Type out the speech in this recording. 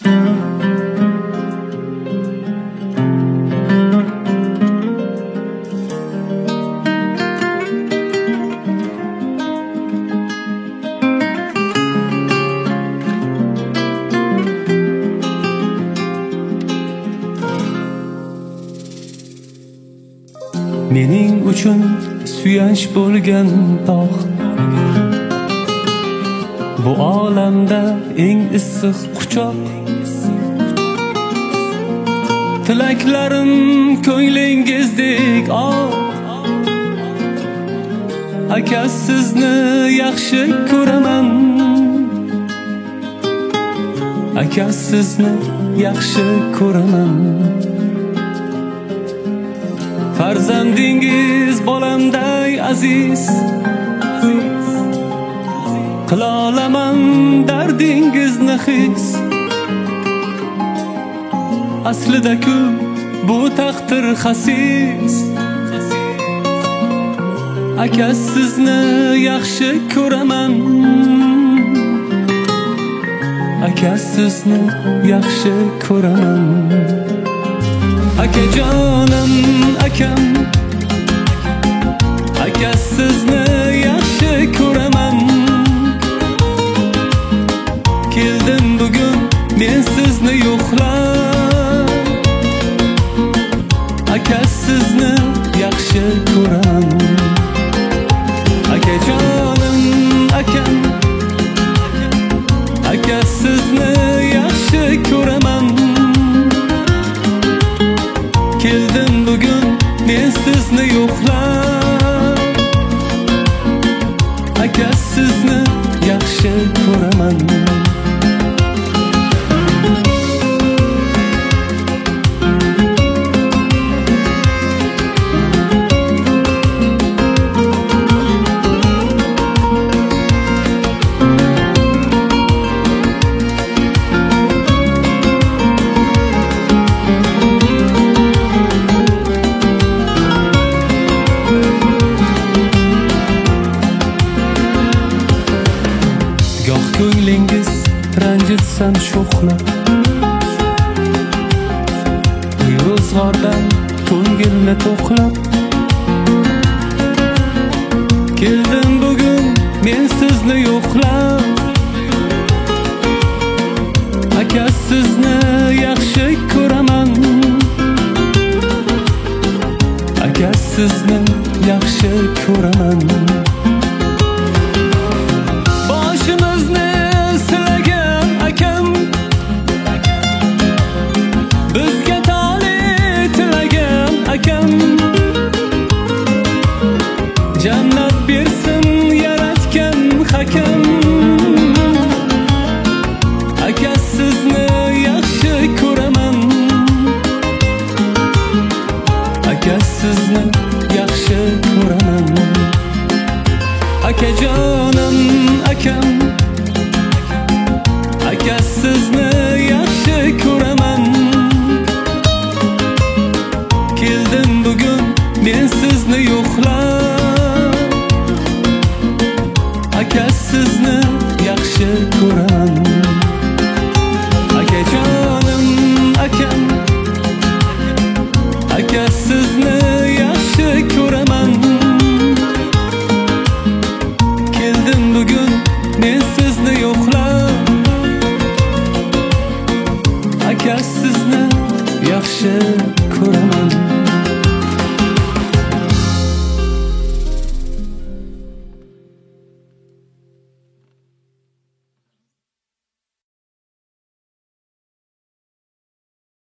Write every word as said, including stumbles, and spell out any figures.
Mening uchun suyanch bo'lgan tog', bu olamda eng issiq quchoq. Tilaklarim ko'nglingizdek oq. Aka, sizni yaxshi ko'raman. Aka, sizni yaxshi ko'raman. Farzandingiz bolamday aziz, qila olaman dardingizni his. Aslida-ku bu taqdir xasis. Aka, sizni yaxshi ko'raman. Aka, sizni yaxshi ko'raman. Akajonim, akam, aka, sizni yaxshi ko'raman. Keldim bugun men sizni yo'qlab. Aka, sizni yaxshi ko'raman. Akajonim, akam, aka, sizni yaxshi ko'raman. Keldim bugun men sizni yo'qlab. Aka, sizni yaxshi ko'raman. Goh ko'nglingiz ranjitsam sho'xlab, ro'zg'ordan ko'ngilni to'qlab. Keldim bugun men sizni yo'qlab. Aka, sizni yaxshi ko'raman. Aka, sizni yaxshi ko'raman. Boshimizni silagan akam, bizga tole tilagan akam. Jannat bersin yaratgan hakam. Aka, sizni yaxshi ko'raman. Aka, sizni yaxshi ko'raman. Akajonim, akam, aka, sizni yaxshi ko'raman. Keldim bugun men sizni yo'qlab. Aka, sizni yaxshi ko'raman. Akajonim, akam, aka, sizni yaxshi ko'raman. Keldim bugun men sizni yo'qlab. Aka, sizni yaxshi ko'raman.